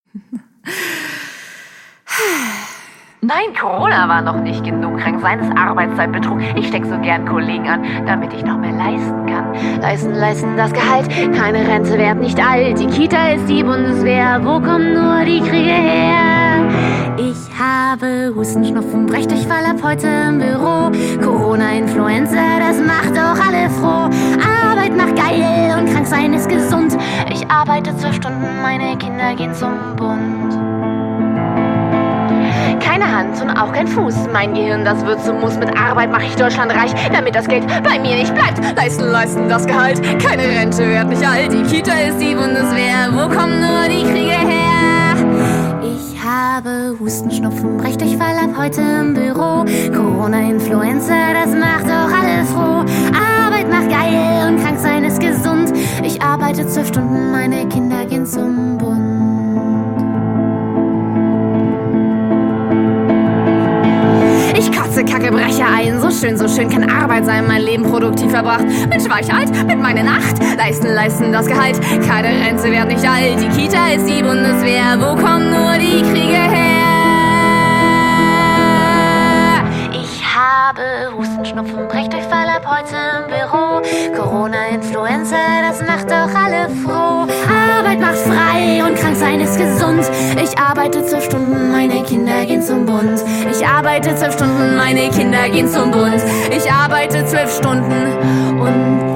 Nein, Corona war noch nicht genug. Krank sein ist Arbeitszeitbetrug. Ich steck so gern Kollegen an, damit ich noch mehr leisten kann. Leisten, das Gehalt. Keine Rente, werd nicht alt. Die Kita ist die Bundeswehr. Wo kommen nur die Kriege her? Ich habe Husten, Schnupfen, Brechdurchfall ab heute im Büro. Corona, Influenza, das macht doch alle froh. Arbeit macht geil und krank sein ist gesund. Ich arbeite 12 Stunden, meine Kinder gehen zum Bund. Keine Hand und auch kein Fuß. Mein Gehirn, das wird zum Muss. Mit Arbeit mache ich Deutschland reich, damit das Geld bei mir nicht bleibt. Leisten, das Gehalt. Keine Rente, werd nicht alt. Die Kita ist die Bundeswehr. Wo kommen nur die Kriege her? Ich habe Husten, Schnupfen, Brechdurchfall ab heute im Büro. Corona, Influenza, das macht doch alle froh. Arbeit macht geil und krank sein ist gesund. Ich arbeite 12 Stunden, meine Kinder gehen zum Bund. Ich kotze, kacke, breche ein, so schön kann Arbeit sein, mein Leben produktiv verbracht. Mensch, war ich alt, mit meiner Nacht, leisten, das Gehalt. Keine Rente, werd nicht alt, die Kita ist die Bundeswehr. Wo kommen nur die Kriege her? Ich habe Husten, Schnupfen, Brechdurchfall ab heute im Büro. Corona, Influenza, das macht doch alle froh. Arbeit macht frei und krank sein ist gesund. Ich arbeite 12 Stunden, meine Kinder gehen zum Bund. Ich arbeite 12 Stunden, meine Kinder gehen zum Bund. Ich arbeite 12 Stunden und